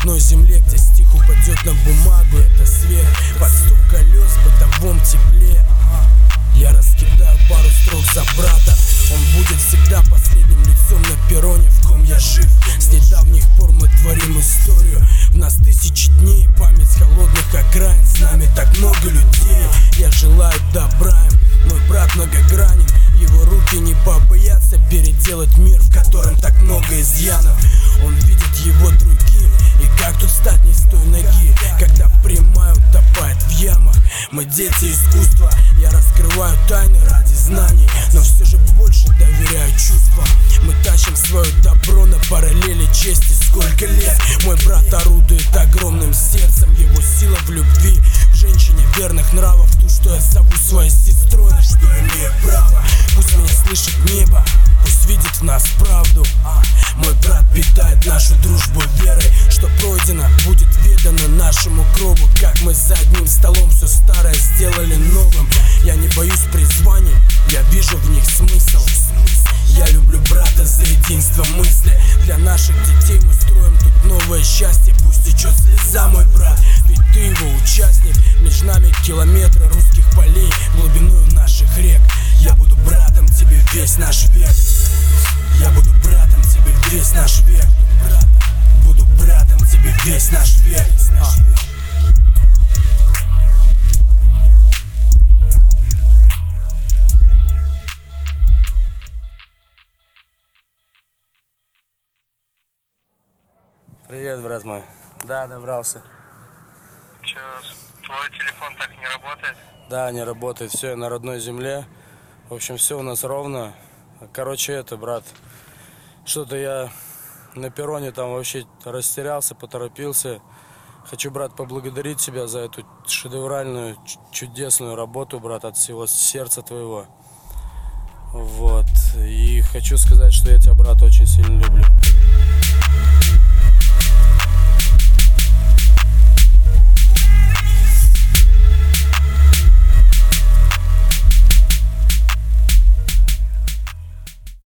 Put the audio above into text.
родной земле, где стих упадет на бумагу. Это свет под стук колес в бытовом тепле. Я раскидаю пару строк за брата. Он будет всегда последним лицом на перроне, в ком я жив. С недавних пор мы творим историю. В нас 1000 дней, память холодных окраин. С нами так много людей. Я желаю добра им. Мой брат многогранен. Его руки не побоятся переделать мир, в котором так много изъянов. Он видит его другим. И как тут встать не с той ноги, когда прямая утопает в ямах? Мы дети искусства. Я раскрываю тайны ради знаний, но все же больше доверяю чувствам. Мы тащим свое добро на параллели чести. Сколько лет мой брат орудует огромным сердцем. Его сила в любви, в женщине верных нравов. Ту, что я зову своей сестрой, на что имею право. Пусть меня слышит небо, пусть видит в нас правду. Мой брат питает нашу дружбу верой, что пройдено будет ведано нашему крову. Как мы за одним столом все старое сделали новым. Я не боюсь призваний, я вижу в них смысл. Я люблю брата за единство мысли. Для наших детей мы строим тут новое счастье. Пусть течет слеза, мой брат, ведь ты его участник. Между нами километры русских полей, глубиною наших рек. Я буду братом тебе весь наш век. Я буду братом тебе весь наш век. Буду братом тебе весь наш век. Привет, брат мой. Да, добрался. Че, твой телефон так не работает? Да, не работает. Все, я на родной земле. В общем, все у нас ровно. Короче, брат, что-то я на перроне там вообще растерялся, поторопился. Хочу, брат, поблагодарить тебя за эту шедевральную, чудесную работу, брат, от всего сердца твоего. Вот. И хочу сказать, что я тебя, брат, очень сильно люблю.